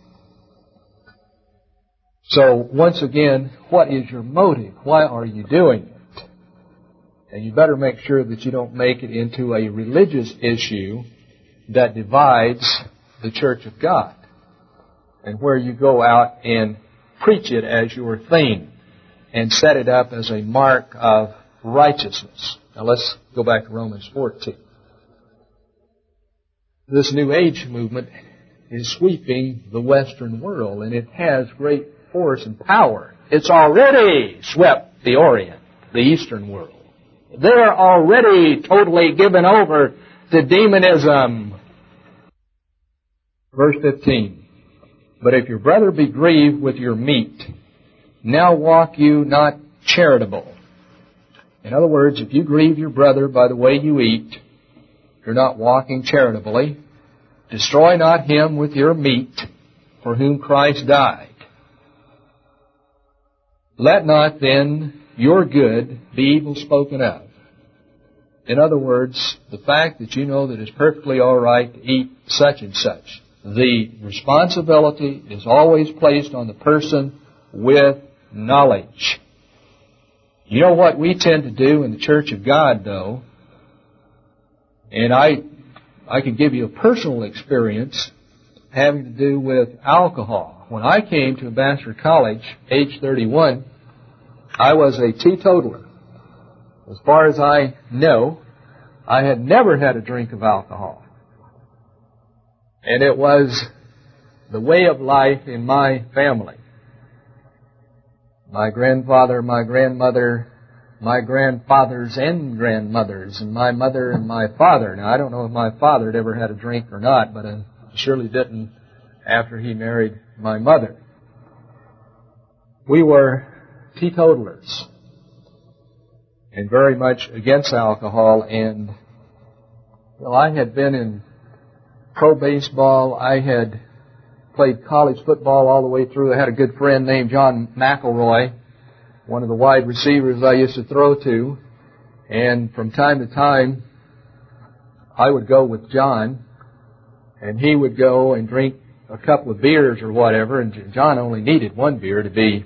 So, once again, what is your motive? Why are you doing it? And you better make sure that you don't make it into a religious issue that divides the Church of God, and where you go out and preach it as your thing and set it up as a mark of righteousness. Now let's go back to Romans 14. This New Age movement is sweeping the Western world, and it has great force and power. It's already swept the Orient, the Eastern world. They're already totally given over to demonism. Verse 15. But if your brother be grieved with your meat, now walk you not charitable. In other words, if you grieve your brother by the way you eat, you're not walking charitably. Destroy not him with your meat, for whom Christ died. Let not then your good be evil spoken of. In other words, the fact that you know that it's perfectly all right to eat such and such, the responsibility is always placed on the person with knowledge. You know what we tend to do in the Church of God, though, and I could give you a personal experience having to do with alcohol. When I came to Ambassador College, age 31, I was a teetotaler. As far as I know, I had never had a drink of alcohol. And it was the way of life in my family. My grandfather, my grandmother, my grandfathers and grandmothers, and my mother and my father. Now, I don't know if my father had ever had a drink or not, but I surely didn't after he married my mother. We were teetotalers and very much against alcohol. And, well, I had been in pro baseball. I had played college football all the way through. I had a good friend named John McElroy, one of the wide receivers I used to throw to. And from time to time, I would go with John, and he would go and drink a couple of beers or whatever, and John only needed one beer to be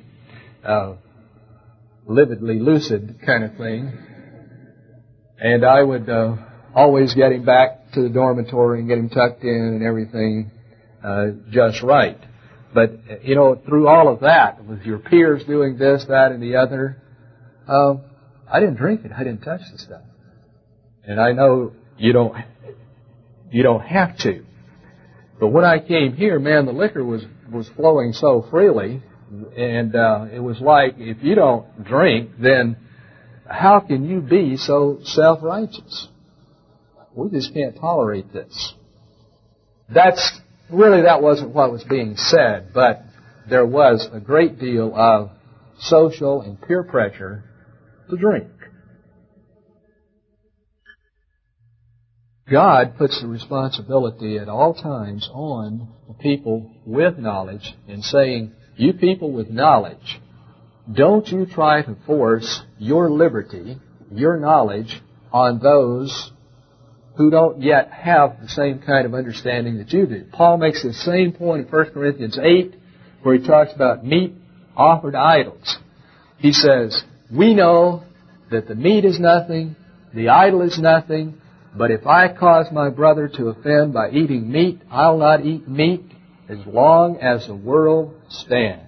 lividly lucid kind of thing. And I would always get him back to the dormitory and get him tucked in and everything just right. But, through all of that, with your peers doing this, that, and the other, I didn't drink it. I didn't touch the stuff. And I know you don't have to. But when I came here, man, the liquor was flowing so freely, and it was like, if you don't drink, then how can you be so self-righteous? We just can't tolerate this. That wasn't what was being said, but there was a great deal of social and peer pressure to drink. God puts the responsibility at all times on the people with knowledge in saying, you people with knowledge, don't you try to force your liberty, your knowledge, on those who don't yet have the same kind of understanding that you do. Paul makes the same point in 1 Corinthians 8, where he talks about meat offered to idols. He says, we know that the meat is nothing, the idol is nothing, but if I cause my brother to offend by eating meat, I'll not eat meat as long as the world stands.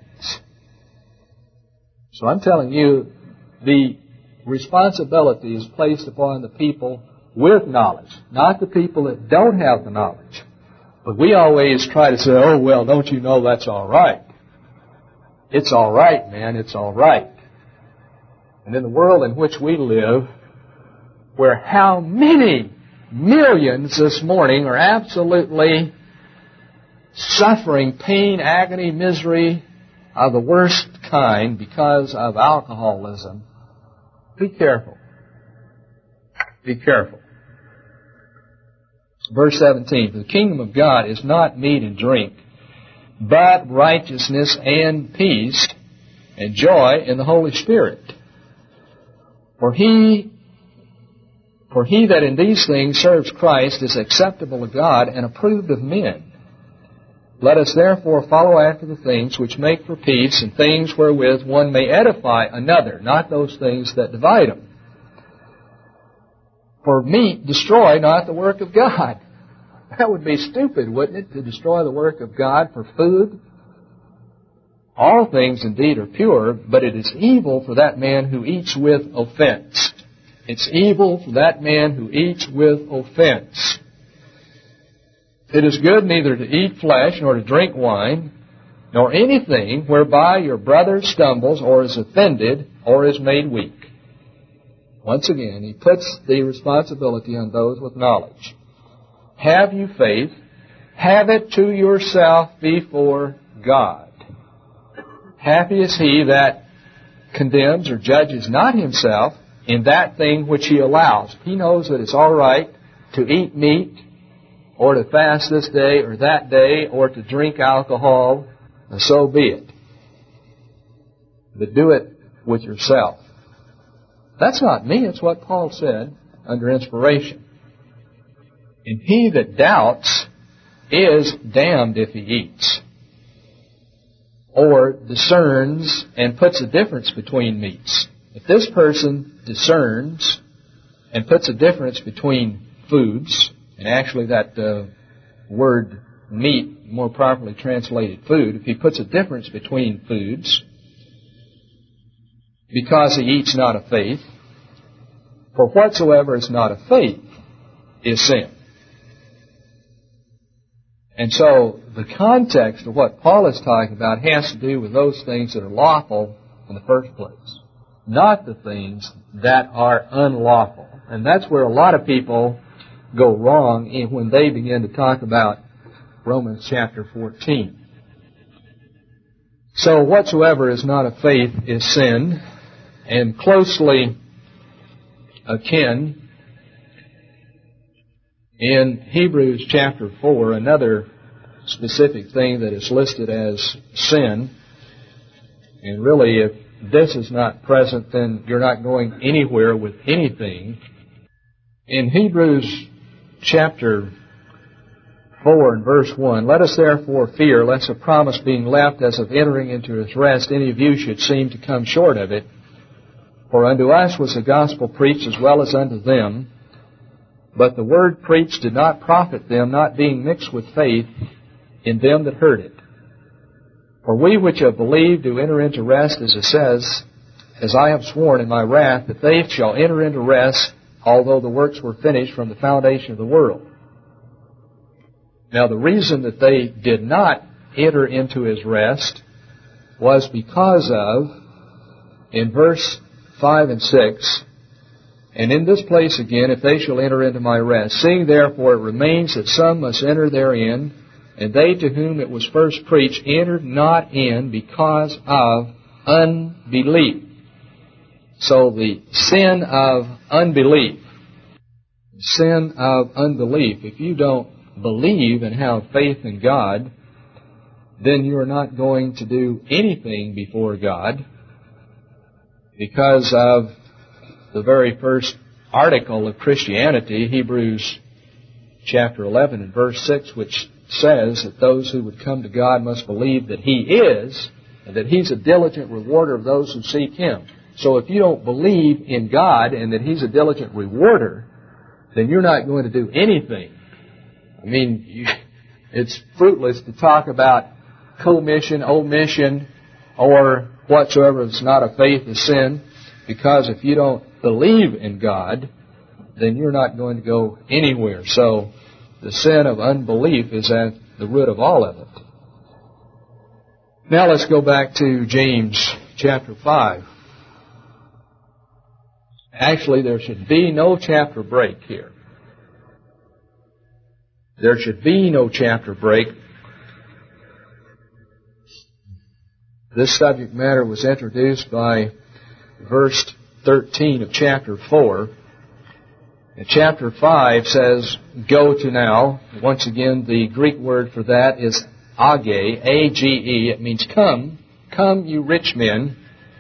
So I'm telling you, the responsibility is placed upon the people with knowledge, not the people that don't have the knowledge. But we always try to say, oh, well, don't you know that's all right? It's all right, man, it's all right. And in the world in which we live, where how many millions this morning are absolutely suffering pain, agony, misery of the worst kind because of alcoholism, be careful. Be careful. Verse 17, the kingdom of God is not meat and drink, but righteousness and peace and joy in the Holy Spirit. For he that in these things serves Christ is acceptable to God and approved of men. Let us therefore follow after the things which make for peace and things wherewith one may edify another, not those things that divide them. For meat destroy not the work of God. That would be stupid, wouldn't it, to destroy the work of God for food? All things indeed are pure, but it is evil for that man who eats with offense. It's evil for that man who eats with offense. It is good neither to eat flesh, nor to drink wine, nor anything whereby your brother stumbles, or is offended, or is made weak. Once again, he puts the responsibility on those with knowledge. Have you faith? Have it to yourself before God. Happy is he that condemns or judges not himself in that thing which he allows. He knows that it's all right to eat meat, or to fast this day or that day, or to drink alcohol, and so be it. But do it with yourself. That's not me, it's what Paul said under inspiration. And he that doubts is damned if he eats, or discerns and puts a difference between meats. If this person discerns and puts a difference between foods, and actually that word meat, more properly translated food, if he puts a difference between foods, because he eats not of faith, for whatsoever is not of faith is sin. And so the context of what Paul is talking about has to do with those things that are lawful in the first place, not the things that are unlawful. And that's where a lot of people go wrong when they begin to talk about Romans chapter 14. So whatsoever is not of faith is sin, and closely akin in Hebrews chapter 4, another specific thing that is listed as sin. And really, if this is not present, then you're not going anywhere with anything. In Hebrews chapter 4 and verse 1, "Let us therefore fear, lest a promise being left as of entering into his rest, any of you should seem to come short of it. For unto us was the gospel preached as well as unto them. But the word preached did not profit them, not being mixed with faith in them that heard it. For we which have believed do enter into rest, as it says, as I have sworn in my wrath, that they shall enter into rest, although the works were finished from the foundation of the world." Now the reason that they did not enter into his rest was because of, in verse 5 and 6, "And in this place again, if they shall enter into my rest, seeing therefore it remains that some must enter therein, and they to whom it was first preached entered not in because of unbelief." So the sin of unbelief, if you don't believe and have faith in God, then you are not going to do anything before God, because of the very first article of Christianity, Hebrews chapter 11 and verse 6, which says that those who would come to God must believe that He is, and that He's a diligent rewarder of those who seek Him. So if you don't believe in God and that He's a diligent rewarder, then you're not going to do anything. I mean, it's fruitless to talk about commission, omission, or whatsoever is not of faith is sin, because if you don't believe in God, then you're not going to go anywhere. So the sin of unbelief is at the root of all of it. Now let's go back to James chapter 5. Actually, there should be no chapter break here. There should be no chapter break. This subject matter was introduced by verse 13 of chapter 4. And chapter 5 says, "Go to now." Once again, the Greek word for that is age, A-G-E. It means come. Come, you rich men.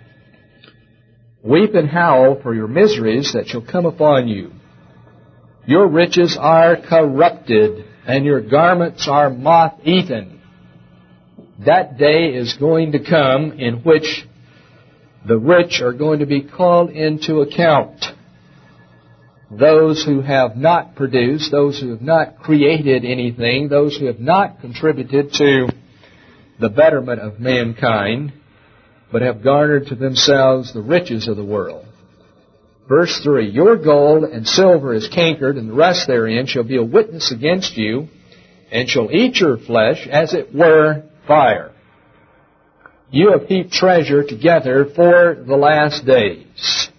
Weep and howl for your miseries that shall come upon you. Your riches are corrupted, and your garments are moth-eaten. That day is going to come in which the rich are going to be called into account. Those who have not produced, those who have not created anything, those who have not contributed to the betterment of mankind, but have garnered to themselves the riches of the world. Verse 3, "Your gold and silver is cankered, and the rust therein shall be a witness against you, and shall eat your flesh as it were fire. You have heaped treasure together for the last days.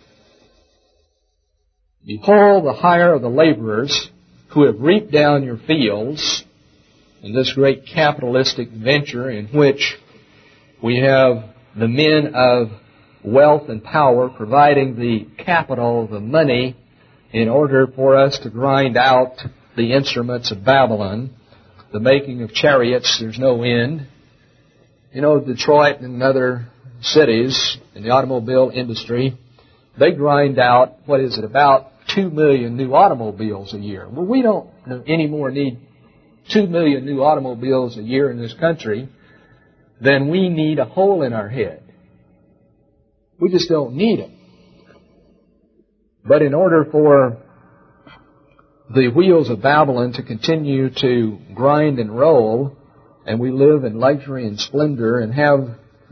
Behold the hire of the laborers who have reaped down your fields," in this great capitalistic venture in which we have the men of wealth and power providing the capital, the money, in order for us to grind out the instruments of Babylon, the making of chariots, there's no end. You know, Detroit and other cities in the automobile industry, they grind out, about 2 million new automobiles a year. Well, we don't anymore need 2 million new automobiles a year in this country than we need a hole in our head. We just don't need them. But in order for the wheels of Babylon to continue to grind and roll, and we live in luxury and splendor and have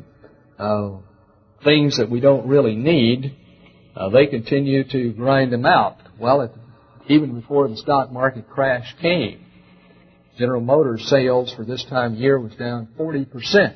things that we don't really need, they continue to grind them out. Well, even before the stock market crash came, General Motors sales for this time of year was down 40%.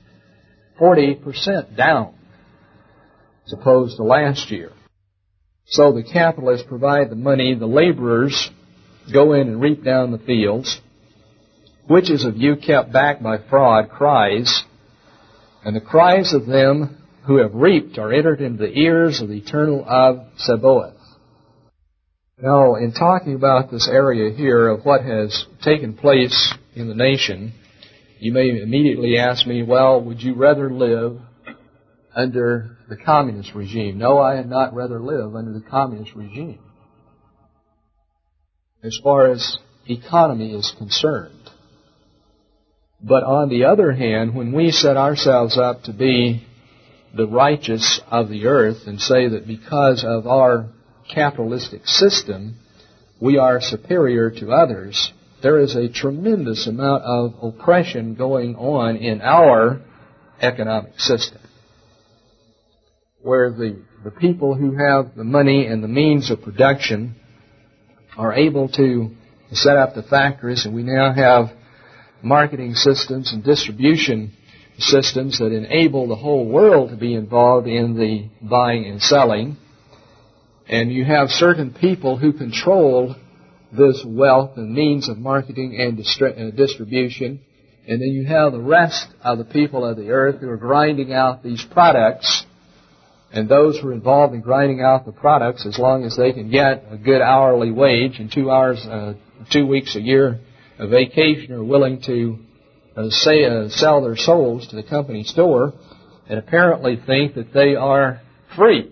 40% down, as opposed to last year. So the capitalists provide the money, the laborers go in and reap down the fields. Which is of you kept back by fraud cries, and the cries of them who have reaped are entered into the ears of the Eternal of Sabaoth. Now, in talking about this area here of what has taken place in the nation, you may immediately ask me, well, would you rather live under the communist regime? No, I had not rather live under the communist regime. as far as economy is concerned. But on the other hand, when we set ourselves up to be the righteous of the earth and say that because of our capitalistic system we are superior to others, there is a tremendous amount of oppression going on in our economic system, where the people who have the money and the means of production are able to set up the factories, and we now have marketing systems and distribution systems that enable the whole world to be involved in the buying and selling. And you have certain people who control this wealth and means of marketing and distribution. And then you have the rest of the people of the earth who are grinding out these products. And those who are involved in grinding out the products, as long as they can get a good hourly wage and 2 weeks a year of vacation, are willing to sell their souls to the company store and apparently think that they are free.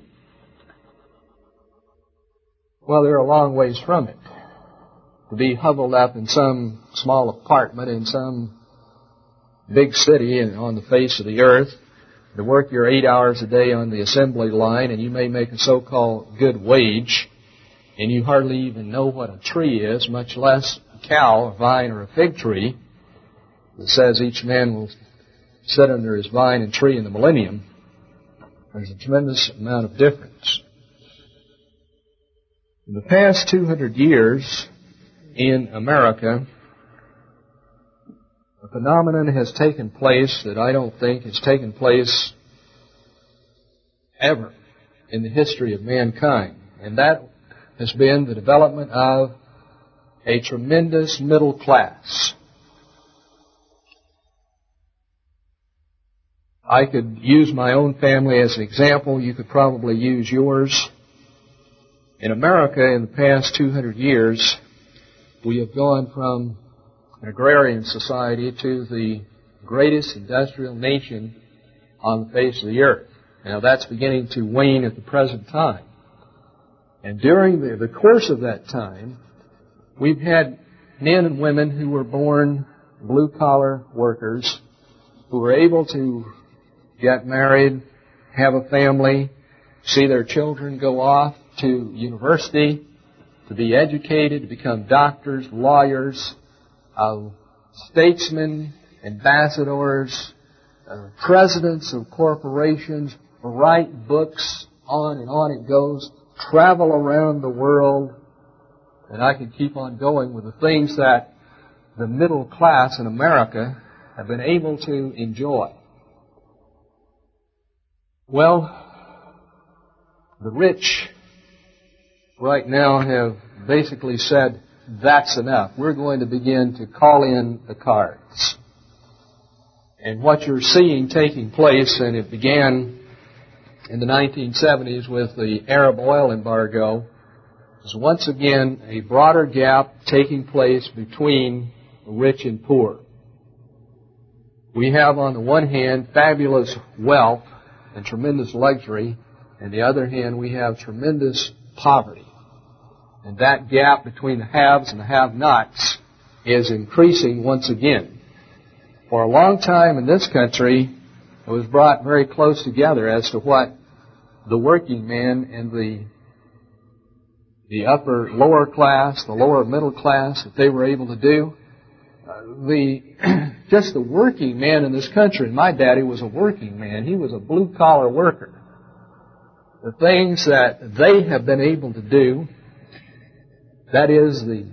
Well, they're a long ways from it. To be huddled up in some small apartment in some big city and on the face of the earth, to work your 8 hours a day on the assembly line, and you may make a so-called good wage, and you hardly even know what a tree is, much less a cow, a vine, or a fig tree. It says each man will sit under his vine and tree in the millennium. There's a tremendous amount of difference. In the past 200 years in America, a phenomenon has taken place that I don't think has taken place ever in the history of mankind, and that has been the development of a tremendous middle class. I could use my own family as an example. You could probably use yours. In America, in the past 200 years, we have gone from an agrarian society to the greatest industrial nation on the face of the earth. Now, that's beginning to wane at the present time. And during the course of that time, we've had men and women who were born blue-collar workers who were able to get married, have a family, see their children go off to university, to be educated, to become doctors, lawyers, statesmen, ambassadors, presidents of corporations, write books, on and on it goes, travel around the world, and I could keep on going with the things that the middle class in America have been able to enjoy. Well, the rich right now have basically said, that's enough. We're going to begin to call in the cards. And what you're seeing taking place, and it began in the 1970s with the Arab oil embargo, is once again a broader gap taking place between rich and poor. We have on the one hand fabulous wealth and tremendous luxury, and the other hand we have tremendous poverty. And that gap between the haves and the have-nots is increasing once again. For a long time in this country, it was brought very close together as to what the working man and the upper lower class, the lower middle class, that they were able to do. Just the working man in this country, and my daddy was a working man. He was a blue-collar worker. The things that they have been able to do, that is the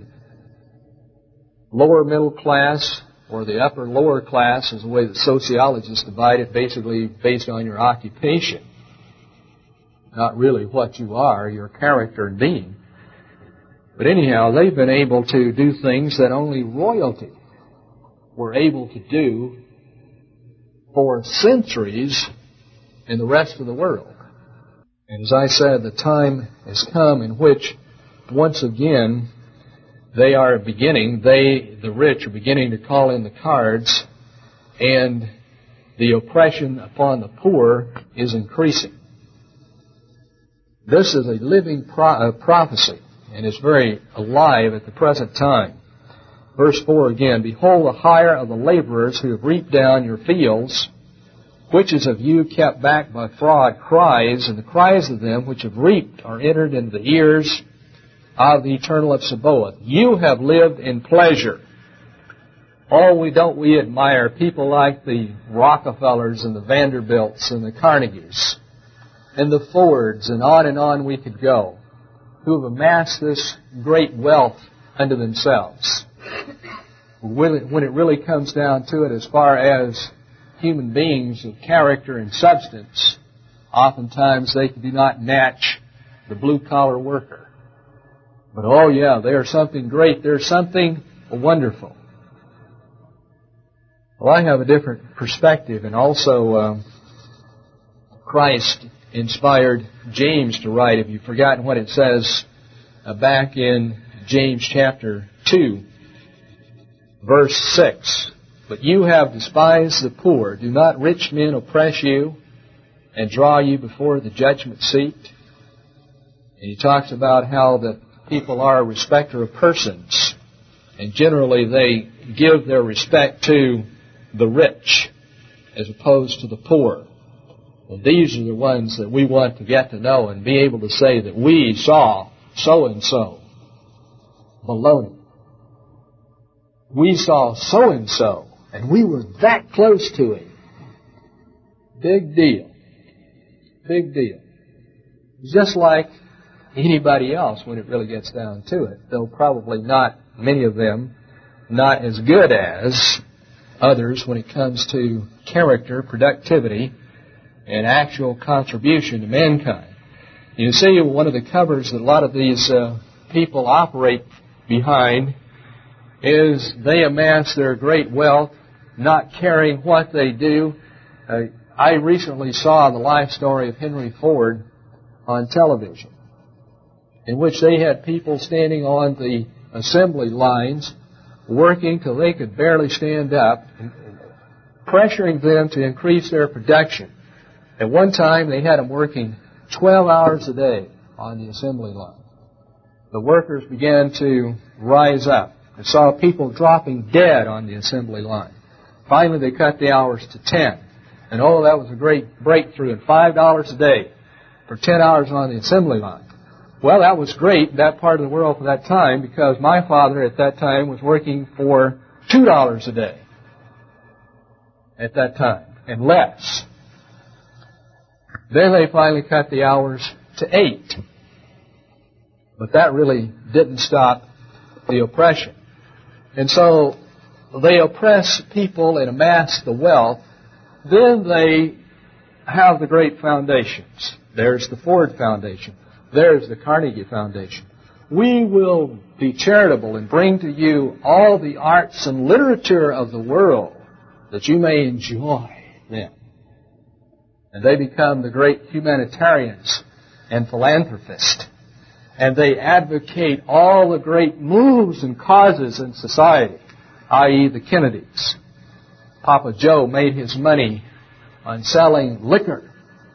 lower middle class or the upper lower class is the way that sociologists divide it, basically based on your occupation. Not really what you are, your character and being. But anyhow, they've been able to do things that only royalty were able to do for centuries in the rest of the world. And as I said, the time has come in which once again they are beginning, the rich are beginning to call in the cards, and the oppression upon the poor is increasing. This is a living prophecy. and is very alive at the present time. Verse 4 again, behold, the hire of the laborers who have reaped down your fields, which is of you kept back by fraud, cries, and the cries of them which have reaped are entered into the ears of the Eternal of Sabaoth. You have lived in pleasure. Oh, don't we admire people like the Rockefellers and the Vanderbilts and the Carnegies and the Fords, and on we could go, who have amassed this great wealth unto themselves. When it really comes down to it, as far as human beings of character and substance, oftentimes they do not match the blue-collar worker. But oh yeah, they are something great. They're something wonderful. Well, I have a different perspective, and also Christ inspired James to write. If you've forgotten what it says back in James chapter 2, verse 6. But you have despised the poor. Do not rich men oppress you and draw you before the judgment seat? And he talks about how that people are a respecter of persons, and generally they give their respect to the rich as opposed to the poor. And these are the ones that we want to get to know and be able to say that we saw so-and-so. Baloney. We saw so-and-so, and we were that close to him. Big deal. Big deal. Just like anybody else when it really gets down to it. Though probably not, many of them, not as good as others when it comes to character, productivity, and actual contribution to mankind. You see, one of the covers that a lot of these people operate behind is they amass their great wealth, not caring what they do. I recently saw the life story of Henry Ford on television, in which they had people standing on the assembly lines working till they could barely stand up, pressuring them to increase their production. At one time, they had them working 12 hours a day on the assembly line. The workers began to rise up and saw people dropping dead on the assembly line. Finally, they cut the hours to 10. And oh, that was a great breakthrough. And $5 a day for 10 hours on the assembly line. Well, that was great in that part of the world for that time, because my father at that time was working for $2 a day at that time, and less. Then they finally cut the hours to 8. But that really didn't stop the oppression. And so they oppress people and amass the wealth. Then they have the great foundations. There's the Ford Foundation. There's the Carnegie Foundation. We will be charitable and bring to you all the arts and literature of the world that you may enjoy them. And they become the great humanitarians and philanthropists. And they advocate all the great moves and causes in society, i.e. the Kennedys. Papa Joe made his money on selling liquor,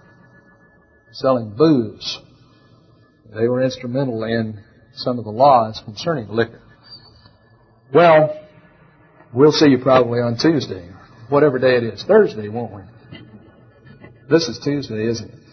selling booze. They were instrumental in some of the laws concerning liquor. Well, we'll see you probably on Tuesday, whatever day it is. Thursday, won't we? This is Tuesday, isn't it?